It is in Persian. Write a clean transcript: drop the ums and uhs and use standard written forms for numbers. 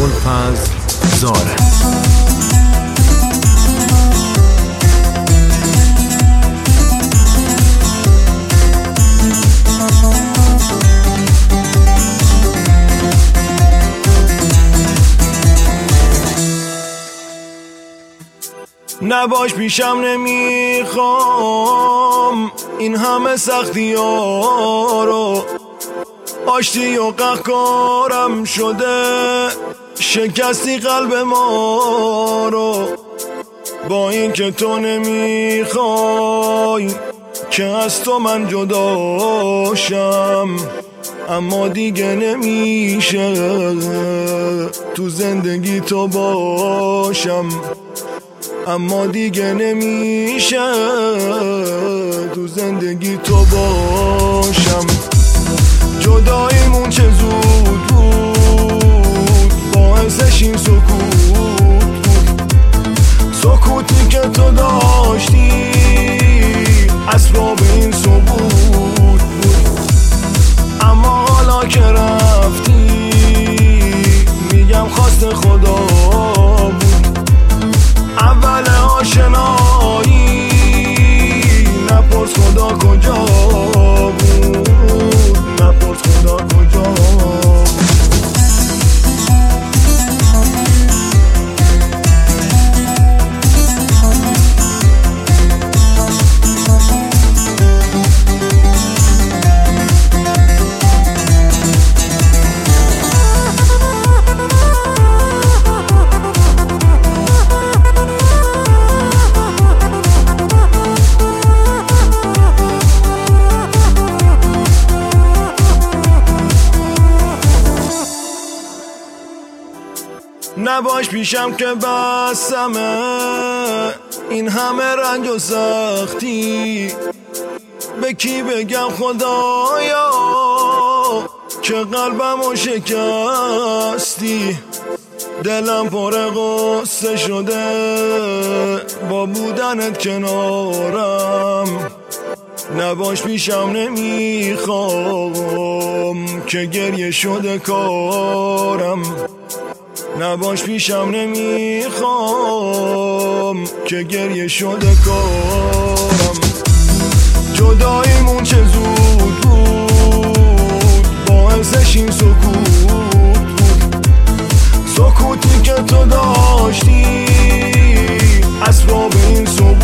ابوالفضل زاره. نباش پیشم نمیخوام این همه سختی ها رو، آشتی و قهقارم شده، شکستی قلب ما رو. با این که تو نمیخوای که از تو من جداشم، اما دیگه نمیشه تو زندگی تو باشم، اما دیگه نمیشه تو زندگی تو باشم. جداییمون چه زود بود، باعثش این سکوت بود، سکوتی که تو داشتی اسباب این ثبوت بود. اما حالا که رفتی میگم خواست خدا بود. اول آشنایی نپرس خدا کجا بود، نپرس خدا کجا بود. نباش پیشم که بسمه این همه رنج و سختی، به کی بگم خدایا که قلبمو شکستی. دلم پر غصه شده با بودنت کنارم، نباش پیشم نمیخوام که گریه شده کارم، نباش پیشم نمیخوام که گریه شده کارم. جداییمون چه زود بود، باعثش این سکوت بود، سکوتی که تو داشتی اسباب این ثبوت